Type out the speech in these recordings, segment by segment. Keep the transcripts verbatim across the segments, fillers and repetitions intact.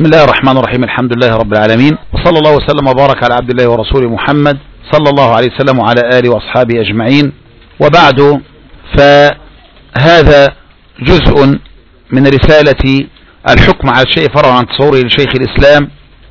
بسم الله الرحمن الرحيم. الحمد لله رب العالمين، وصلى الله وسلم وبارك على عبد الله ورسوله محمد صلى الله عليه وسلم وعلى آله وأصحابه أجمعين، وبعد، فهذا جزء من رسالة الحكم على الشيء فرع عن تصوره لشيخ الإسلام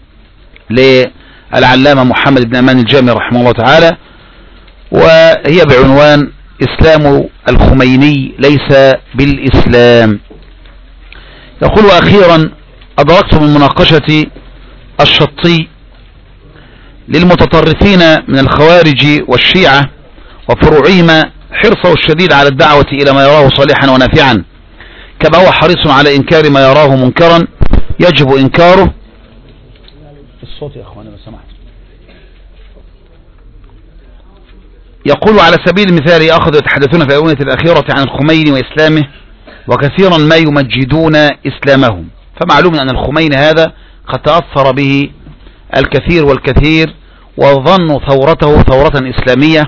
للعلامة محمد بن أمان الجامي رحمه الله تعالى، وهي بعنوان إسلام الخميني ليس بالإسلام. يقول: أخيرا أدركت من مناقشة الشطي للمتطرفين من الخوارج والشيعة وفروعهما حرصه الشديد على الدعوة إلى ما يراه صالحا ونافعا، كما هو حريص على إنكار ما يراه منكرا يجب إنكاره. الصوت يا أخوانا لو سمحت. يقول: على سبيل المثال أخذوا يتحدثون في الآونة الأخيرة عن الخميني وإسلامه، وكثيرا ما يمجدون إسلامهم، فمعلوم أن الخميني هذا قد تأثر به الكثير والكثير وظنوا ثورته ثورة إسلامية،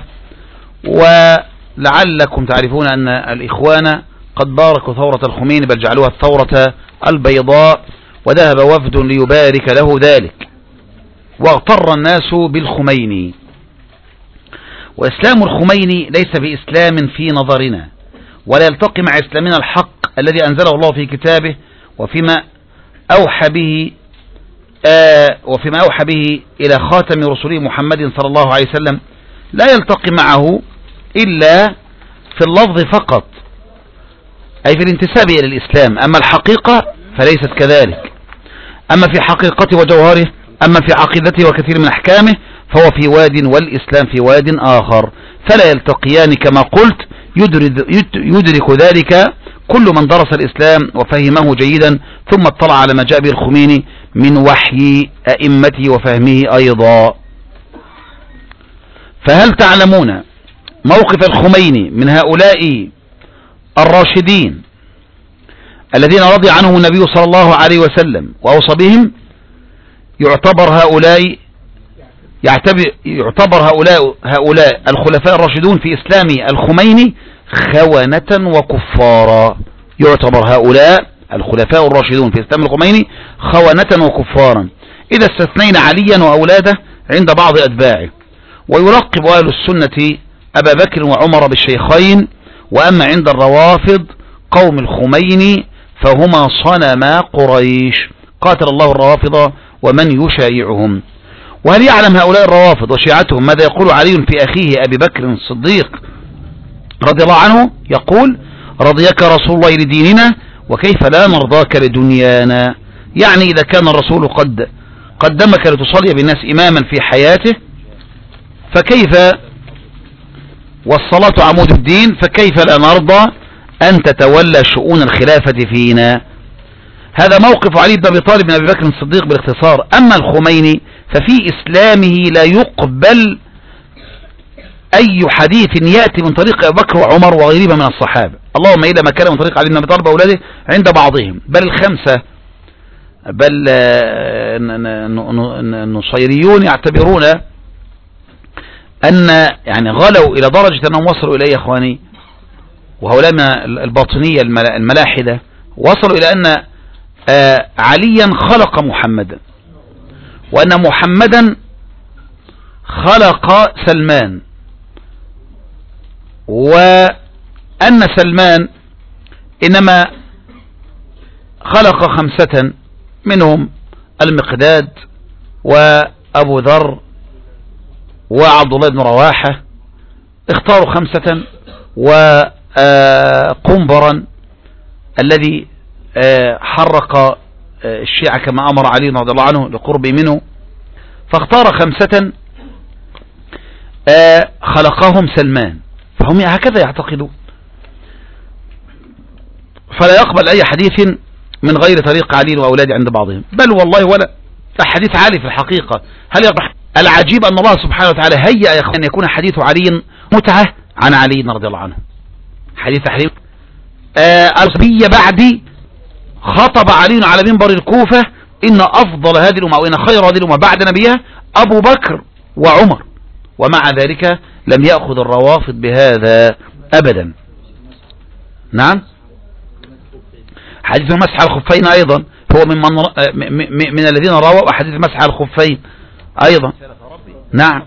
ولعلكم تعرفون أن الإخوان قد باركوا ثورة الخميني بل جعلوها الثورة البيضاء، وذهب وفد ليبارك له ذلك، واغتر الناس بالخميني. وإسلام الخميني ليس بإسلام في نظرنا، ولا يلتقي مع إسلامنا الحق الذي أنزله الله في كتابه، وفيما أوحى به آه وفيما أوحى به إلى خاتم رسوله محمد صلى الله عليه وسلم، لا يلتقي معه إلا في اللفظ فقط، أي في الانتساب إلى الإسلام، أما الحقيقة فليست كذلك. أما في حقيقته وجوهره، أما في عقيدته وكثير من أحكامه، فهو في واد والإسلام في واد آخر، فلا يلتقيان كما قلت. يدرك ذلك كل من درس الإسلام وفهمه جيدا، ثم اطلع على ما جاء به الخميني من وحي أئمته وفهمه أيضا. فهل تعلمون موقف الخميني من هؤلاء الراشدين الذين رضي عنهم النبي صلى الله عليه وسلم وأوصى بهم؟ يعتبر هؤلاء يعتبر هؤلاء هؤلاء الخلفاء الراشدون في إسلام الخميني خونة وكفارا. يعتبر هؤلاء الخلفاء الراشدون في إسلام الخميني خونة وكفارا، إذا استثنينا عليا وأولاده عند بعض أتباعه. ويلقب أهل السنة أبا بكر وعمر بالشيخين، وأما عند الروافض قوم الخميني فهما صنما قريش، قاتل الله الروافض ومن يشايعهم. وهل يعلم هؤلاء الروافض وشيعتهم ماذا يقول علي في أخيه أبي بكر الصديق رضي الله عنه؟ يقول: رضيك رسول الله لديننا وكيف لا نرضاك لدنيانا. يعني إذا كان الرسول قد قدمك لتصلي بالناس إماما في حياته، فكيف، والصلاة عمود الدين، فكيف لا نرضى أن تتولى شؤون الخلافة فينا؟ هذا موقف علي بن أبي طالب بن أبي بكر الصديق بالاختصار. أما الخميني ففي إسلامه لا يقبل أي حديث يأتي من طريق أبي بكر وعمر وغيرهما من الصحابة، اللهم إلا ما كان من طريق علي بن أبي طالب وأولاده عند بعضهم، بل الخمسة، بل النصيريون يعتبرون أن يعني غلوا إلى درجة أنهم وصلوا إلى، يا إخواني، وهؤلاء الباطنية الملاحدة، وصلوا إلى أن عليا خلق محمدا، وأن محمدا خلق سلمان، وأن سلمان إنما خلق خمسة منهم المقداد وأبو ذر وعبد الله بن رواحة، اختاروا خمسة، وقنبرا الذي حرق الشيعة كما أمر علي رضي الله عنه لقربه منه، فاختار خمسة خلقهم سلمان، فهم هكذا يعتقدون. فلا يقبل أي حديث من غير طريق علي وأولاده عند بعضهم، بل والله ولا حديث علي في الحقيقة. هل يقبل؟ العجيب أن الله سبحانه وتعالى هيأ أن يكون حديث علي متعة عن علي رضي الله عنه، حديث تحريم الصبية بعدي. خطب علي على منبر الكوفة: إن أفضل هذه الأمة وإن خير هذه الأمة بعد نبيها أبو بكر وعمر، ومع ذلك لم يأخذ الروافض بهذا أبدا. نعم، حديث المسح على الخفين أيضا هو من, من, من الذين رووا أحاديث المسح على الخفين أيضا. نعم.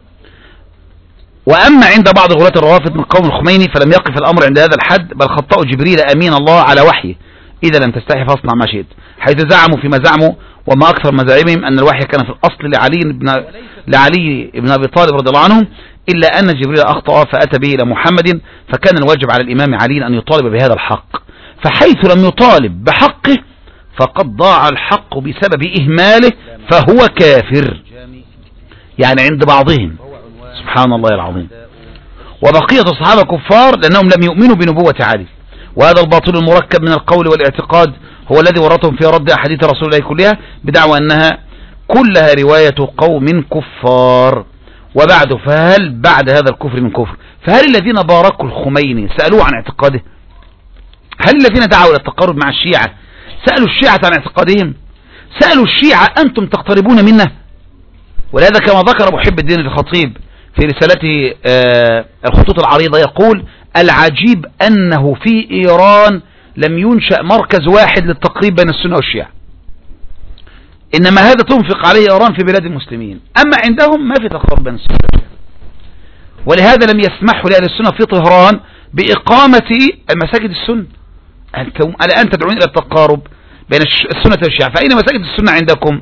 وأما عند بعض غلاة الروافض من قوم الخميني فلم يقف الأمر عند هذا الحد، بل خطأوا جبريل أمين الله على وحيه إذا لم تستحي فاصنع ما شئت، حيث زعموا فيما زعموا وما أكثر مزاعمهم أن الوحي كان في الأصل لعلي بن لعلي بن أبي طالب رضي الله عنه، إلا أن جبريل أخطأ فأتى به إلى محمد، فكان الواجب على الإمام علي أن يطالب بهذا الحق، فحيث لم يطالب بحقه فقد ضاع الحق بسبب إهماله فهو كافر، يعني عند بعضهم سبحان الله العظيم. وبقية الصحابة كفار لأنهم لم يؤمنوا بنبوة علي، وهذا الباطل المركب من القول والاعتقاد هو الذي ورطهم في رد أحاديث رسول الله كلها بدعوى أنها كلها رواية قوم كفار. وبعد فهل بعد هذا الكفر من كفر؟ فهل الذين باركوا الخميني سألوه عن اعتقاده؟ هل الذين دعوا إلى التقارب مع الشيعة سألوا الشيعة عن اعتقادهم؟ سألوا الشيعة أنتم تقتربون منه؟ ولهذا كما ذكر محب الدين الخطيب في رسالته آه الخطوط العريضة يقول: العجيب أنه في إيران لم ينشأ مركز واحد للتقريب بين السنة والشيعة، إنما هذا تنفق عليه إيران في بلاد المسلمين، أما عندهم ما في تقارب بين السنة والشيعة. ولهذا لم يسمحوا لأهل السنة في طهران بإقامة المساجد السنة. الآن تدعون إلى التقارب بين السنة والشيعة، فأين مساجد السنة عندكم؟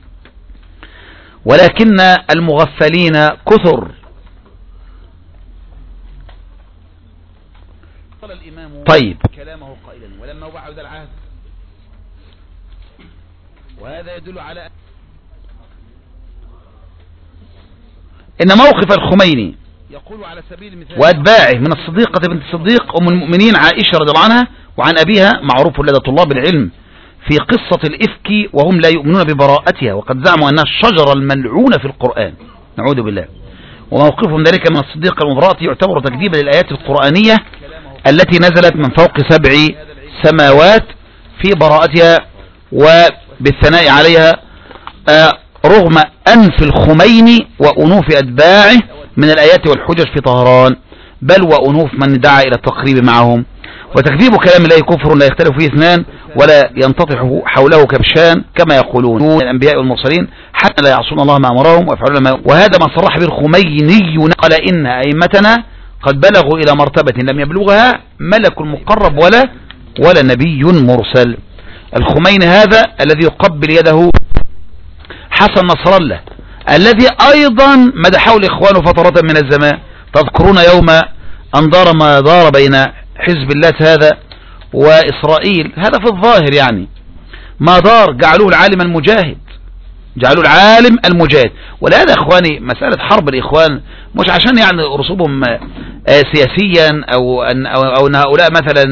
ولكن المغفلين كثر. طيب كلامه قائلا ولما وعد العهد، وهذا يدل على إن موقف الخميني يقول على سبيل المثال وأتباعه من الصديقة بنت الصديق أم المؤمنين عائشة رضي الله عنها وعن أبيها معروف لدى طلاب العلم في قصة الإفك وهم لا يؤمنون ببراءتها، وقد زعموا أنها الشجرة الملعونة في القرآن، نعوذ بالله. وموقفهم ذلك من الصديقة المبرأة يعتبر تكذيبا للآيات القرآنية التي نزلت من فوق سبع سماوات في براءتها وبالثناء عليها، رغم أنف الخميني وأنوف أتباعه من الآيات والحجج في طهران، بل وأنوف من دعا إلى التقريب معهم. وتكذيب كلام الله كفر لا يختلف فيه اثنان ولا ينتطح حوله كبشان كما يقولون الأنبياء والمرسلين، حتى لا يعصون الله ما أمرهم ويفعلون ما. وهذا ما صرح به الخميني، قال إن أئمتنا قد بلغوا إلى مرتبة لم يبلغها ملك مقرب ولا ولا نبي مرسل. الخميني هذا الذي يقبل يده حسن نصر الله، الذي أيضا مدحه الإخوان فترة من الزمان. تذكرون يوم أن دار ما دار بين حزب الله هذا وإسرائيل، هذا في الظاهر يعني ما دار، جعلوه العالم المجاهد، جعلوه العالم المجاهد. ولهذا إخواني مسألة حرب الإخوان مش عشان يعني رسوبهم سياسيا أو أن, أو أن هؤلاء مثلا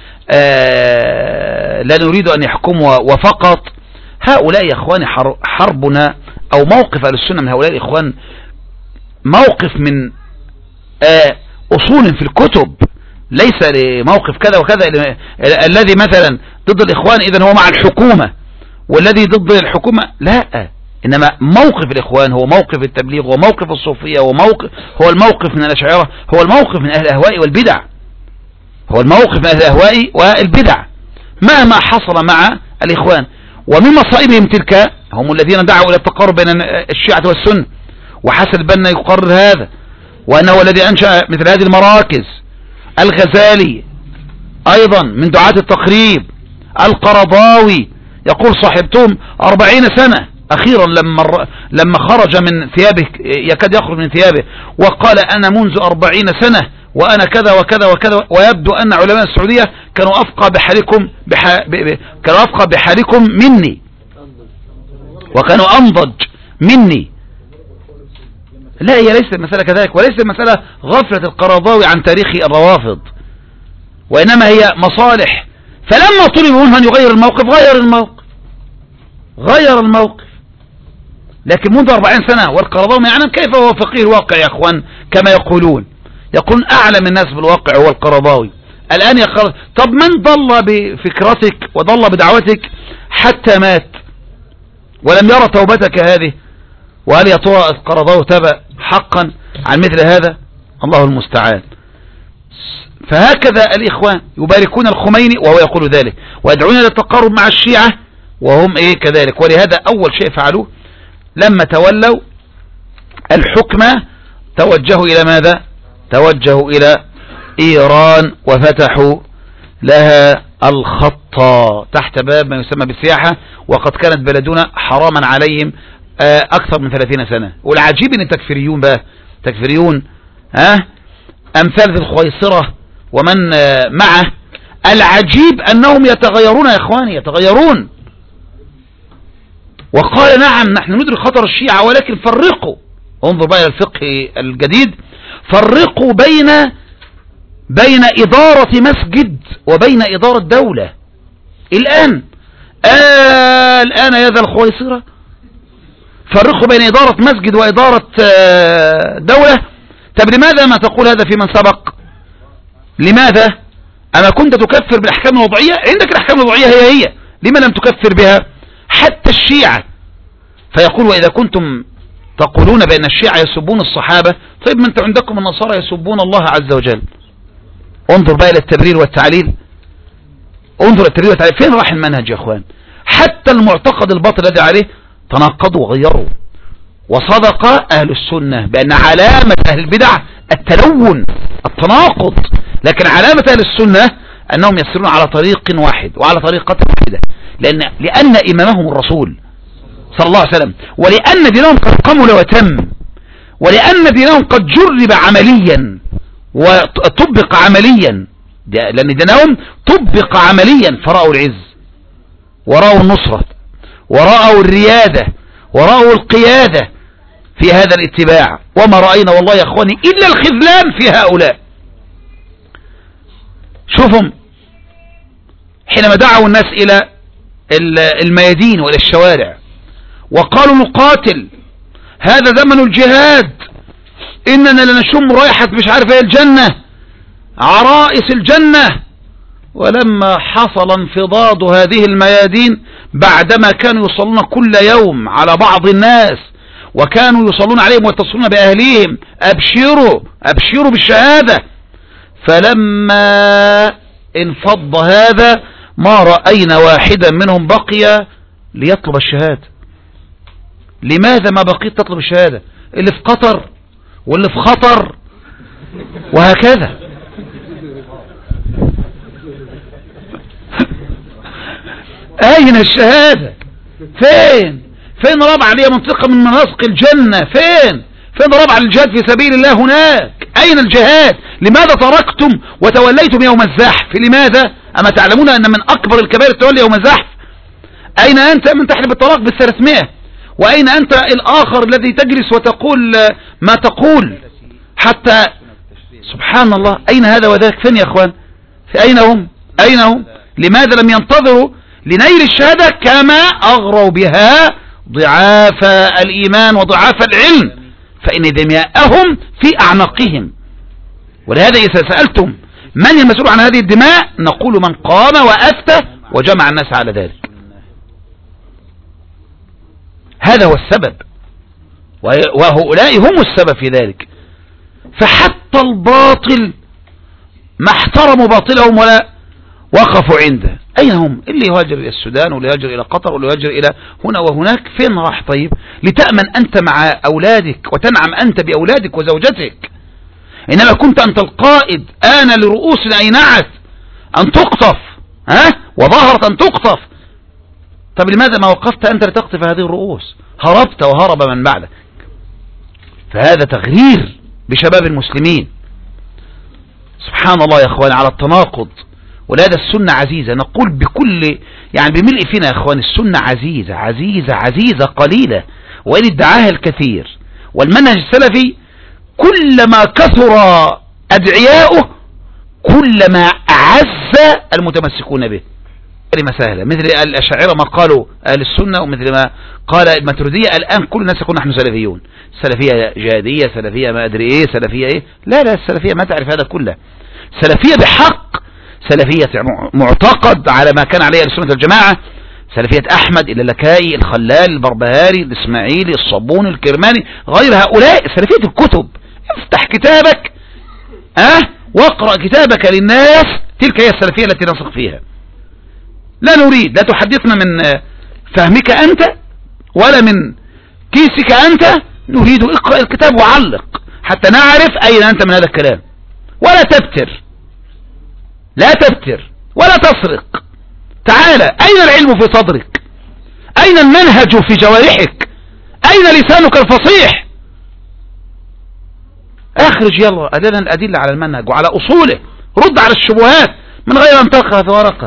لا نريد أن يحكموا وفقط. هؤلاء يا إخواني حربنا أو موقف أهل السنة من هؤلاء الإخوان موقف من أصول في الكتب، ليس لموقف كذا وكذا. الذي مثلا ضد الإخوان إذن هو مع الحكومة، والذي ضد الحكومة لا، إنما موقف الإخوان هو موقف التبليغ وموقف الصوفية وموقف هو الموقف من الأشاعرة، هو الموقف من أهل الأهواء والبدع، هو الموقف من أهل الأهواء والبدع مهما حصل مع الإخوان. ومن مصائبهم تلك هم الذين دعوا إلى التقارب بين الشيعة والسنة، وحسن البنا يقرر هذا، وأنه الذي أنشأ مثل هذه المراكز. الغزالي أيضا من دعاة التقريب. القرضاوي يقول صاحبتهم أربعين سنة، أخيرا لما لما خرج من ثيابه يكاد يخرج من ثيابه وقال أنا منذ أربعين سنة وأنا كذا وكذا وكذا، ويبدو أن علماء السعودية كانوا أفقى بحالكم بح... ب... ب... كانوا أفقى بحالكم مني وكانوا أنضج مني. لا، هي ليست المسألة كذلك، وليست المسألة غفلة القرضاوي عن تاريخ الروافض، وإنما هي مصالح. فلما طلب منه أن يغير الموقف غير الموقف غير الموقف لكن منذ أربعين سنة. والقرضاوي يعلم كيف هو فقيه الواقع يا أخوان، كما يقولون يقولون أعلم الناس بالواقع هو القرضاوي. الآن يا قرض، طب من ضل بفكرتك وضل بدعوتك حتى مات ولم يرى توبتك هذه؟ وهل يا ترى القرضاوي تاب حقا عن مثل هذا؟ الله المستعان. فهكذا الإخوان يباركون الخميني وهو يقول ذلك، ويدعون إلى التقارب مع الشيعة وهم ايه كذلك. ولهذا اول شيء فعلوه لما تولوا الحكم توجهوا الى ماذا؟ توجهوا الى ايران وفتحوا لها الخط تحت باب ما يسمى بالسياحة، وقد كانت بلدنا حراما عليهم اكثر من ثلاثين سنة. والعجيب ان التكفيريون بقى تكفيريون ها امثال ذي الخويصرة ومن معه، العجيب انهم يتغيرون يا اخواني، يتغيرون. وقال نعم نحن ندرك خطر الشيعة ولكن فرقوا، انظر بقى الى الفقه الجديد، فرقوا بين بين إدارة مسجد وبين إدارة دولة. الآن آه الآن يا ذا الخويصرة فرقوا بين إدارة مسجد وإدارة آه دولة. طب لماذا ما تقول هذا في من سبق؟ لماذا؟ أما كنت تكفر بالأحكام الوضعية؟ عندك الأحكام الوضعية هي هي، لما لم تكفر بها؟ حتى الشيعة فيقول وإذا كنتم تقولون بأن الشيعة يسبون الصحابة، طيب ما أنت عندكم النصارى يسبون الله عز وجل. انظر بقى الى التبرير والتعليل، انظر التبرير والتعليل، فين راح المنهج يا اخوان؟ حتى المعتقد الباطل الذي عليه تناقضوا وغيروا. وصدق اهل السنة بان علامة اهل البدع التلون التناقض، لكن علامة اهل السنة انهم يسيرون على طريق واحد وعلى طريقة واحدة، لان لان امامهم الرسول صلى الله عليه وسلم، ولان دينهم قد قمل وتم، ولان دينهم قد جرب عمليا وطبق عمليا، لأن دينهم طبق عمليا، فرأوا العز ورأوا النصرة ورأوا الريادة ورأوا القيادة في هذا الاتباع. وما رأينا والله يا أخواني إلا الخذلان في هؤلاء. شوفهم حينما دعوا الناس إلى الميادين وإلى الشوارع وقالوا نقاتل، هذا زمن الجهاد، إننا لنشم رائحة مش عارف ايه الجنة، عرائس الجنة. ولما حصل انفضاض هذه الميادين بعدما كانوا يصلون كل يوم على بعض الناس وكانوا يصلون عليهم ويتصلون بأهليهم، أبشروا أبشروا بالشهادة، فلما انفض هذا ما رأينا واحدا منهم بقي ليطلب الشهادة. لماذا ما بقيت تطلب الشهادة؟ اللي في قطر واللي في خطر وهكذا. اين الشهادة؟ فين فين رابعة لي منطقة من مناطق الجنة؟ فين فين رابعة الجهاد في سبيل الله هناك؟ اين الجهاد؟ لماذا تركتم وتوليتم يوم الزحف؟ لماذا؟ اما تعلمون ان من اكبر الكبائر التولي يوم الزحف؟ اين انت من تحلف الطلاق بالثلاثمائة؟ واين انت الاخر الذي تجلس وتقول ما تقول؟ حتى سبحان الله، اين هذا وذاك؟ فين يا اخوان؟ في اين هم؟ اين هم؟ لماذا لم ينتظروا لنيل الشهادة كما اغروا بها ضعاف الايمان وضعاف العلم، فان دماءهم في اعناقهم. ولهذا اذا سألتم من المسؤول عن هذه الدماء نقول من قام وافتى وجمع الناس على ذلك. هذا هو السبب، وهؤلاء هم السبب في ذلك. فحتى الباطل ما احترموا باطلهم ولا وقفوا عنده. أين هم؟ اللي يهاجر إلى السودان واللي يهاجر إلى قطر واللي يهاجر إلى هنا وهناك، فين راح؟ طيب لتأمن أنت مع أولادك وتنعم أنت بأولادك وزوجتك، إنما كنت أنت القائد. آن لرؤوسنا أينعت أن تقطف، ها وظهرت أن تقطف. طب لماذا ما وقفت أنت لتقطف هذه الرؤوس؟ هربت وهرب من بعدك. فهذا تغرير بشباب المسلمين. سبحان الله يا اخوان على التناقض. ولهذا السنة عزيزة، نقول بكل يعني بملء فينا يا اخوان، السنة عزيزة عزيزة عزيزة قليلة وإن ادعاها الكثير. والمنهج السلفي كلما كثر أدعياؤه كلما أعز المتمسكون به. كلمة سهلة، مثل الأشاعرة ما قالوا أهل السنة، ومثل ما قال الماتريدية الآن كل الناس يقول نحن سلفيون، سلفية جهادية، سلفية ما أدري إيه، سلفية إيه. لا لا، السلفية ما تعرف هذا كله. سلفية بحق، سلفية معتقد على ما كان عليه السنة الجماعة، سلفية أحمد اللالكائي الخلال البربهاري الإسماعيلي الصبوني الكرماني غير هؤلاء، سلفية الكتب. افتح كتابك أه واقرأ كتابك للناس، تلك هي السلفية التي نثق فيها. لا نريد، لا تحدثنا من فهمك أنت ولا من كيسك أنت، نريد اقرأ الكتاب وعلق حتى نعرف أين أنت من هذا الكلام. ولا تبتر، لا تبتر ولا تسرق. تعال، أين العلم في صدرك؟ أين المنهج في جوارحك؟ أين لسانك الفصيح؟ اخرج يلا أدلنا الأدلة على المنهج وعلى أصوله، رد على الشبهات من غير أن تقرأ ورقة،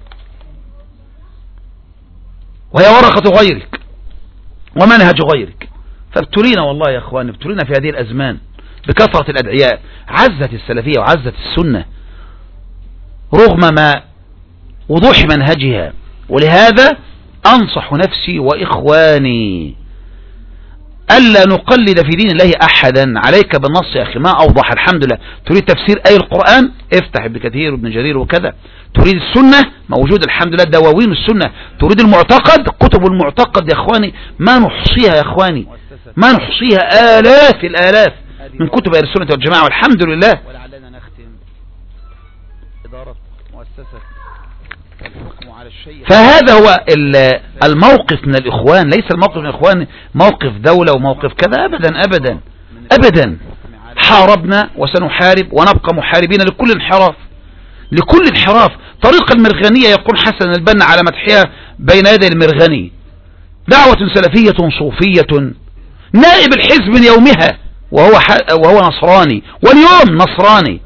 وهي ورقة غيرك ومنهج غيرك. فابتلينا والله يا اخواني، ابتلينا في هذه الأزمان بكثرة الأدعياء. عزت السلفية وعزت السنة رغم ما وضوح منهجها. ولهذا أنصح نفسي وإخواني ألا نقلد في دين الله أحدا. عليك بالنص يا أخي، ما أوضح. الحمد لله. تريد تفسير أي القرآن افتح ابن كثير وابن جرير وكذا. تريد السنة موجود الحمد لله، دواوين السنة. تريد المعتقد، كتب المعتقد يا أخواني ما نحصيها يا أخواني، ما نحصيها، آلاف الآلاف من كتب أهل السنة والجماعة والحمد لله. ولعلنا نختم إدارة مؤسسة الحكم على الشيء. فهذا هو الموقف من الإخوان، ليس الموقف من الإخوان موقف دولة وموقف كذا، أبدا أبدا أبدا. حاربنا وسنحارب ونبقى محاربين لكل انحراف، لكل انحراف. طريق المرغنية يقول حسن البنا على مدحها بين يدي المرغني: دعوة سلفية صوفية نائب الحزب من يومها وهو وهو نصراني، واليوم نصراني.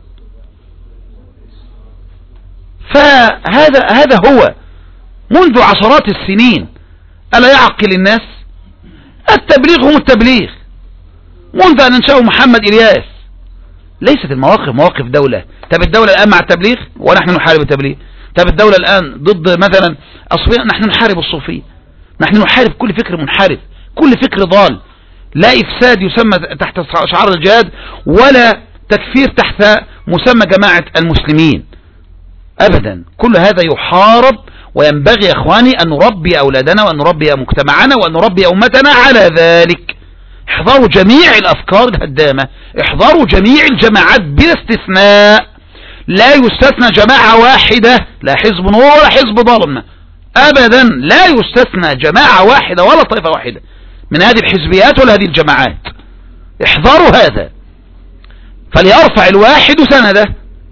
فهذا هذا هو منذ عشرات السنين. ألا يعقل الناس؟ التبليغ هم التبليغ منذ أن انشأه محمد إلياس. ليست المواقف مواقف دولة. طب الدولة الآن مع التبليغ ونحن نحارب التبليغ. طب الدولة الآن ضد مثلا الصوفية، نحن نحارب الصوفية. نحن نحارب كل فكر منحرف، كل فكر ضال. لا إفساد يسمى تحت شعار الجهاد، ولا تكفير تحت مسمى جماعة المسلمين أبدا. كل هذا يحارب، وينبغي يا إخواني أن نربي أولادنا وأن نربي مجتمعنا وأن نربي أمتنا على ذلك. احذروا جميع الأفكار الهدامة، احذروا جميع الجماعات بلا استثناء. لا يستثنى جماعة واحدة، لا حزب نور ولا حزب ظلم أبدا. لا يستثنى جماعة واحدة ولا طائفة واحدة من هذه الحزبيات ولا هذه الجماعات. احذروا هذا. فليرفع الواحد سنده،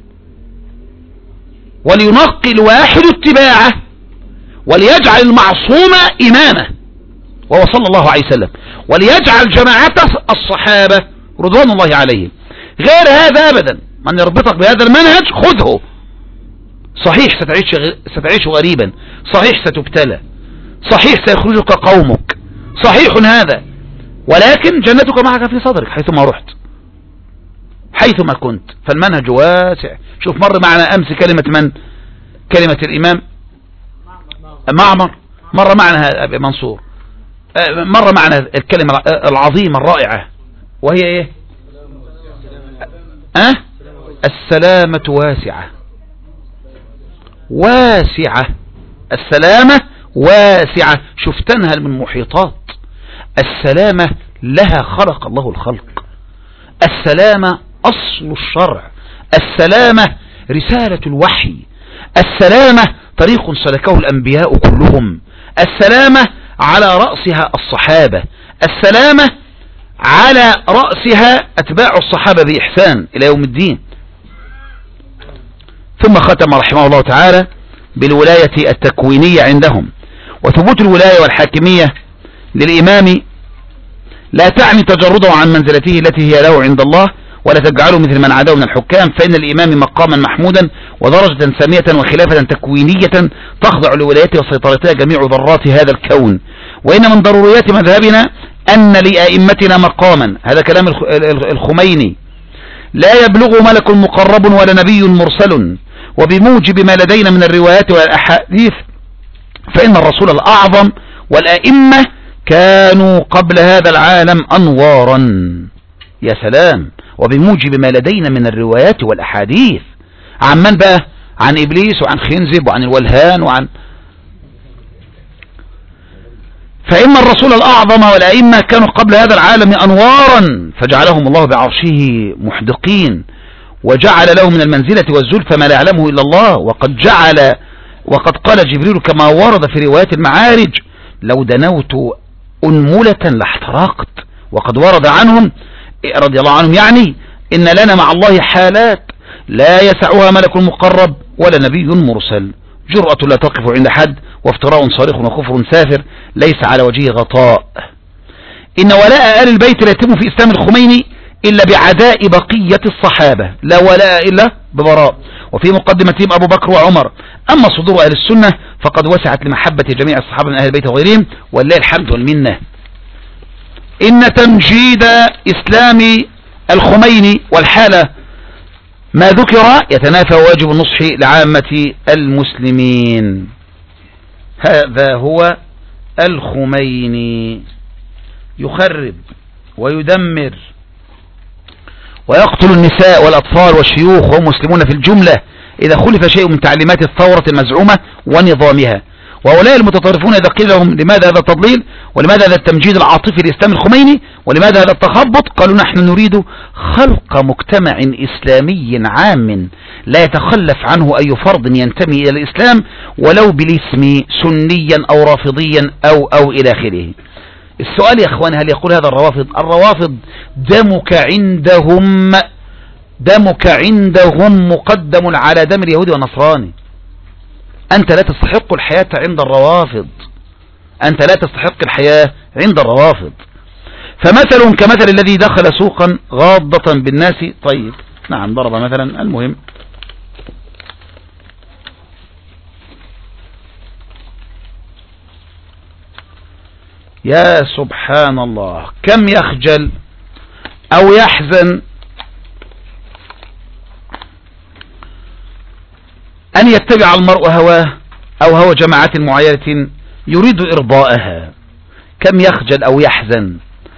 ولينقي الواحد اتباعه، وليجعل المعصوم إمامه وهو صلى الله عليه وسلم، وليجعل جماعة الصحابة رضوان الله عليهم. غير هذا أبدا. من يربطك بهذا المنهج خذه. صحيح ستعيش, ستعيش غريبا، صحيح ستبتلى، صحيح سيخرجك قومك، صحيح هذا، ولكن جنتك معك في صدرك حيثما رحت، حيثما كنت. فالمنهج واسع. شوف مر معنا أمس كلمة من؟ كلمة الإمام معمر. مر معنا أبي منصور. مر معنا الكلمة العظيمة الرائعة وهي إيه؟ أه؟ السلامة واسعة. واسعة السلامة واسعة. شوف تنهل من محيطات. السلامة لها خلق الله الخلق. السلامة أصل الشرع. السلامة رسالة الوحي. السلامة طريق سلكه الأنبياء كلهم. السلامة على رأسها الصحابة. السلامة على رأسها أتباع الصحابة بإحسان إلى يوم الدين. ثم ختم رحمه الله تعالى بالولاية التكوينية عندهم. وثبوت الولاية والحاكمية للإمام لا تعني تجرده عن منزلته التي هي له عند الله، ولا تجعله مثل من عداه من الحكام، فإن الإمام مقاما محمودا ودرجة سامية وخلافة تكوينية تخضع لولايته وسيطرتها جميع ذرات هذا الكون. وإن من ضروريات مذهبنا أن لأئمتنا مقاما، هذا كلام الخميني، لا يبلغ ملك مقرب ولا نبي مرسل، وبموجب ما لدينا من الروايات والأحاديث فإن الرسول الأعظم والأئمة كانوا قبل هذا العالم أنوارا. يا سلام. وبموجب ما لدينا من الروايات والأحاديث. عن من بقى؟ عن إبليس وعن خنزب وعن الولهان وعن فإن الرسول الأعظم والأئمة كانوا قبل هذا العالم أنوارا، فجعلهم الله بعرشه محدقين، وجعل لهم من المنزلة والزلفى ما لا يعلمه إلا الله، وقد جعل وقد قال جبريل كما ورد في روايات المعارج: لو دنوت أنملة لاحترقت. وقد ورد عنهم رضي الله عنهم يعني إن لنا مع الله حالات لا يسعها ملك مقرب ولا نبي مرسل، جرأة لا تقف عند حد، وافتراء صارخ وكفر سافر ليس على وجهه غطاء. إن ولاء آل البيت لا يتم في إسلام الخميني إلا بعداء بقية الصحابة، لا ولاء إلا ببراء، وفي مقدمتهم أبو بكر وعمر. أما صدور أهل السنة فقد وسعت لمحبة جميع الصحابة من أهل البيت وغيرهم، ولله الحمد والمنة. إن تمجيد إسلام الخميني والحالة ما ذكر يتنافى واجب النصح لعامة المسلمين. هذا هو الخميني، يخرب ويدمر ويقتل النساء والأطفال والشيوخ وهم مسلمون في الجملة إذا خلف شيء من تعليمات الثورة المزعومة ونظامها. وهؤلاء المتطرفون إذا قيل لهم لماذا هذا التضليل ولماذا هذا التمجيد العاطفي لإسلام الخميني ولماذا هذا التخبط، قالوا نحن نريد خلق مجتمع إسلامي عام لا يتخلف عنه أي فرد ينتمي إلى الإسلام ولو بالاسم سنيا أو رافضيا أو أو إلى آخره. السؤال يا اخوان، هل يقول هذا الروافض الروافض دمك عندهم دمك عندهم مقدم على دم اليهودي والنصراني؟ أنت لا تستحق الحياة عند الروافض، أنت لا تستحق الحياة عند الروافض. فمثل كمثل الذي دخل سوقا غاضة بالناس. طيب نعم ضرب مثلا. المهم يا سبحان الله، كم يخجل أو يحزن أن يتبع المرء هواه أو هو جماعة معينة يريد إرضاءها. كم يخجل أو يحزن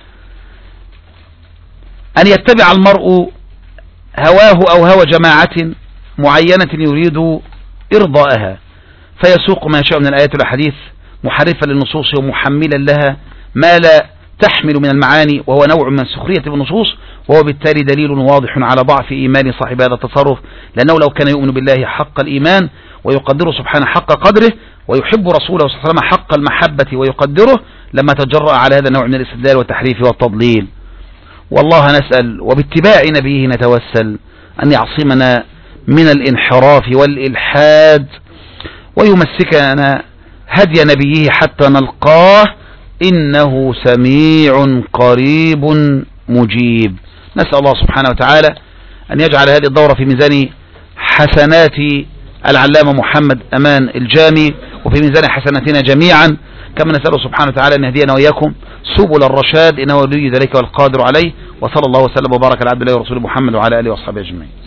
أن يتبع المرء هواه أو هو جماعة معينة يريد إرضاءها، فيسوق ما يشاء من الآيات والأحاديث محرفا للنصوص ومحملا لها ما لا تحمل من المعاني، وهو نوع من سخرية بالنصوص، وهو بالتالي دليل واضح على ضعف إيمان صاحب هذا التصرف، لأنه لو كان يؤمن بالله حق الإيمان ويقدره سبحانه حق قدره ويحب رسوله صلى الله عليه وسلم حق المحبة ويقدره لما تجرأ على هذا النوع من الاستدلال والتحريف والتضليل. والله نسأل وباتباع نبيه نتوسل أن يعصمنا من الانحراف والإلحاد ويمسكنا هدي نبيه حتى نلقاه، إنه سميع قريب مجيب. نسأل الله سبحانه وتعالى أن يجعل هذه الدورة في ميزان حسنات العلامة محمد أمان الجامي وفي ميزان حسناتنا جميعا، كما نسأله سبحانه وتعالى أن يهدينا وإياكم سبل الرشاد إنه ولي ذلك والقادر عليه. وصلى الله وسلم وبارك على عبد الله ورسوله محمد وعلى آله وأصحابه أجمعين.